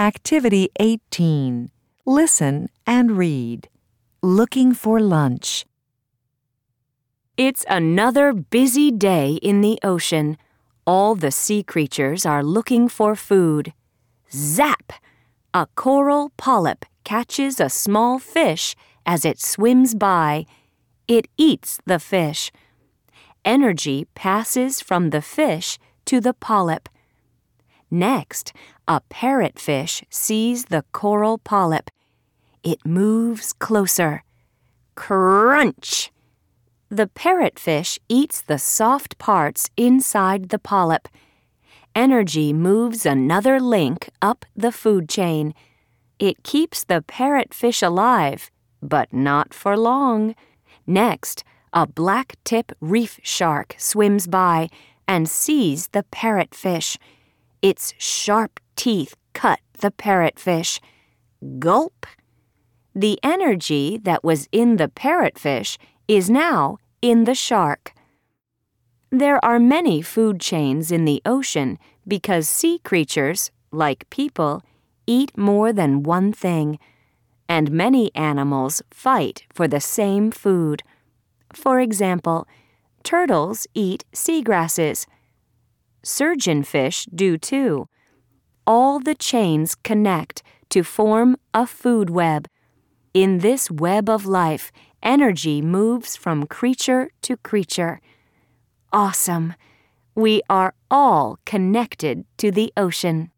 Activity 18. Listen and read. Looking for lunch. It's another busy day in the ocean. All the sea creatures are looking for food. Zap! A coral polyp catches a small fish as it swims by. It eats the fish. Energy passes from the fish to the polyp. Next, a parrotfish sees the coral polyp. It moves closer. Crunch! The parrotfish eats the soft parts inside the polyp. Energy moves another link up the food chain. It keeps the parrotfish alive, but not for long. Next, a black-tip reef shark swims by and sees the parrotfish. Its sharp teeth cut the parrotfish. Gulp! The energy that was in the parrotfish is now in the shark. There are many food chains in the ocean because sea creatures, like people, eat more than one thing, and many animals fight for the same food. For example, turtles eat seagrasses. Surgeonfish do too. All the chains connect to form a food web. In this web of life, energy moves from creature to creature. Awesome! We are all connected to the ocean.